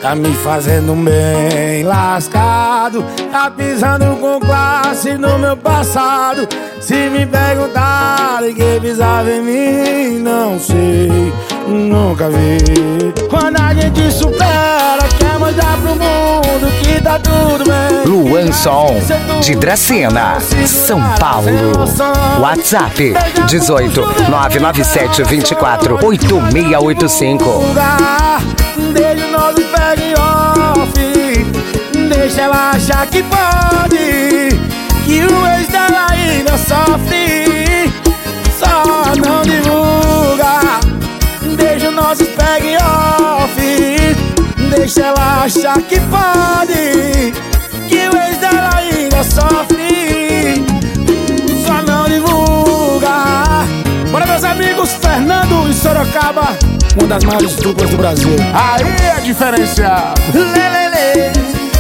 tá me fazendo bem lascado, tá pisando com classe no meu passado. Se me perguntarem quem pisava em mim, não sei, nunca vi. Quando a gente supera, quer mostrar pro mundo que tá tudo bem. Luan Som, de Dracena, São Paulo. WhatsApp 18 997 24 8685. Deixa o nosso pega em off, deixa ela achar que pode, que o ex dela ainda sofre, só não divulga. Deixa o nosso pega em off, deixa ela achar que pode, que o ex dela ainda sofre, só não divulga. Bora, meus amigos, Fernando e Sorocaba, uma das maiores duplas do Brasil. Aí é diferenciado. Lelele,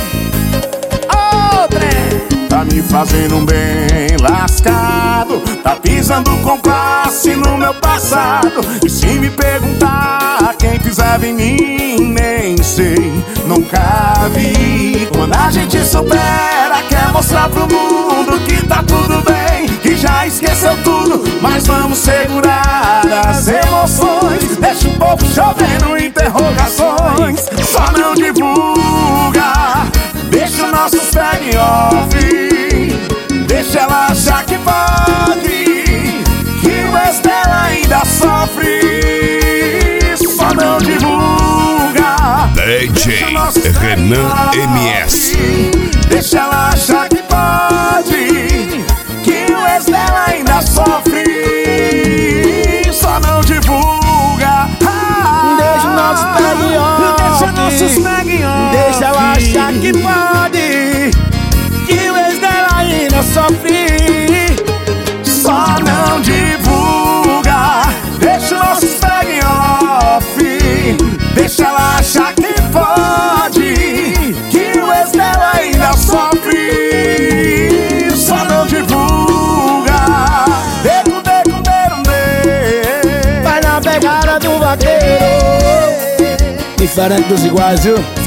outra. Tá me fazendo bem lascado, tá pisando com classe no meu passado. E se me perguntar quem pisava em mim, nem sei, nunca vi. Quando a gente supera, quer mostrar pro mundo que tá tudo bem, que já esqueceu tudo, mas vamos segurar as emoções. Deixa o povo chovendo interrogações, só não divulga. Deixa o nosso segue off, deixa ela achar que pode, que o ex dela ainda sofre, só não divulga. DJ Renan MS. Deixa ela achar que pode, que o ex dela ainda sofre, só não divulga. Deixa o nosso pegue on, deixa ela achar que pode, que o ex dela ainda sofre, só não divulga. Deixa o nosso pegue off, deixa ela achar que pode, que o ex dela ainda sofre, só não divulga. Vai na pegada do vaqueiro, diferente dos iguais, viu?